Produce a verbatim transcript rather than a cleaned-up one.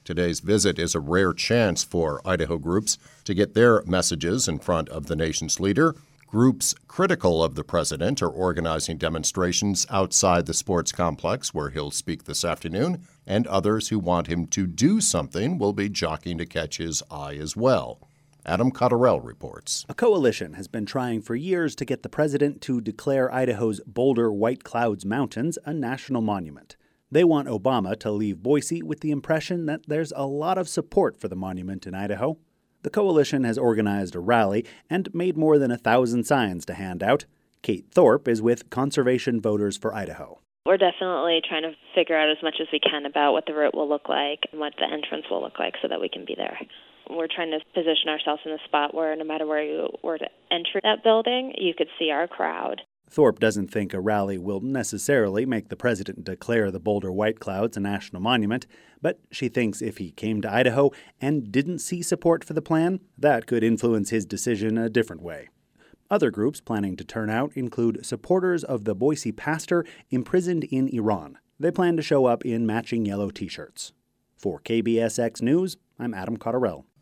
Today's visit is a rare chance for Idaho groups to get their messages in front of the nation's leader. Groups critical of the president are organizing demonstrations outside the sports complex where he'll speak this afternoon, and others who want him to do something will be jockeying to catch his eye as well. Adam Cotterell reports. A coalition has been trying for years to get the president to declare Idaho's Boulder White Clouds Mountains a national monument. They want Obama to leave Boise with the impression that there's a lot of support for the monument in Idaho. The coalition has organized a rally and made more than a thousand signs to hand out. Kate Thorpe is with Conservation Voters for Idaho. We're definitely trying to figure out as much as we can about what the route will look like and what the entrance will look like so that we can be there. We're trying to position ourselves in a spot where no matter where you were to enter that building, you could see our crowd. Thorpe doesn't think a rally will necessarily make the president declare the Boulder White Clouds a national monument, but she thinks if he came to Idaho and didn't see support for the plan, that could influence his decision a different way. Other groups planning to turn out include supporters of the Boise pastor imprisoned in Iran. They plan to show up in matching yellow T-shirts. For K B S X News, I'm Adam Cotterell.